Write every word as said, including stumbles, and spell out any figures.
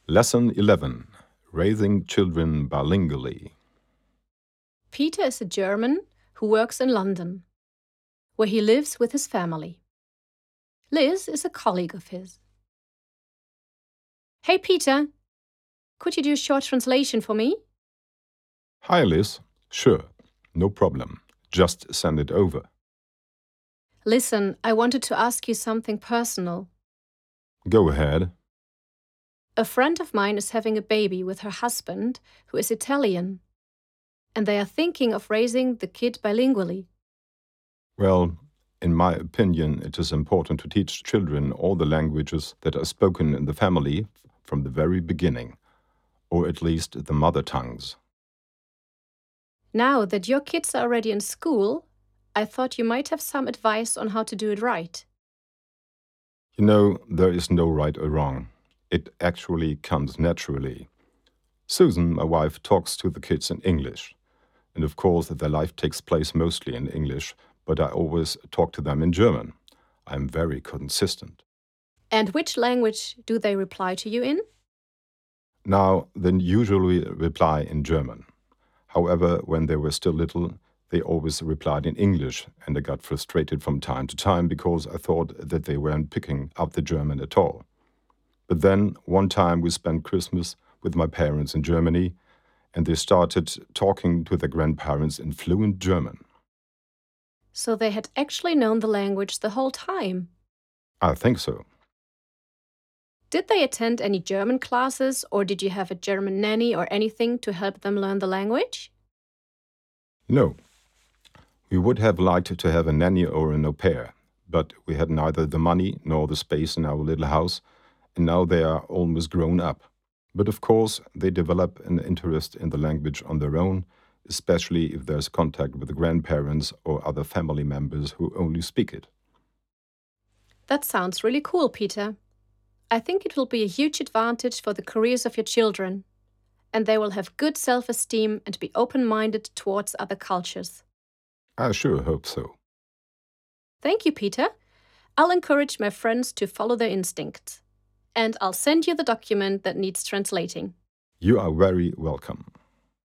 Lesson eleven. Raising Children Bilingually. Peter is a German who works in London, where he lives with his family. Liz is a colleague of his. Hey, Peter, could you do a short translation for me? Hi, Liz. Sure, no problem. Just send it over. Listen, I wanted to ask you something personal. Go ahead. A friend of mine is having a baby with her husband, who is Italian, and they are thinking of raising the kid bilingually. Well, in my opinion, it is important to teach children all the languages that are spoken in the family from the very beginning, or at least the mother tongues. Now that your kids are already in school, I thought you might have some advice on how to do it right. You know, there is no right or wrong. It actually comes naturally. Susan, my wife, talks to the kids in English. And of course, their life takes place mostly in English, but I always talk to them in German. I'm very consistent. And which language do they reply to you in? Now, they usually reply in German. However, when they were still little, they always replied in English, and I got frustrated from time to time because I thought that they weren't picking up the German at all. But then, one time we spent Christmas with my parents in Germany, and they started talking to their grandparents in fluent German. So they had actually known the language the whole time. I think so. Did they attend any German classes, or did you have a German nanny or anything to help them learn the language? No. We would have liked to have a nanny or an au pair, but we had neither the money nor the space in our little house, and now they are almost grown up. But of course, they develop an interest in the language on their own, especially if there's contact with the grandparents or other family members who only speak it. That sounds really cool, Peter. I think it will be a huge advantage for the careers of your children, and they will have good self-esteem and be open-minded towards other cultures. I sure hope so. Thank you, Peter. I'll encourage my friends to follow their instincts. And I'll send you the document that needs translating. You are very welcome.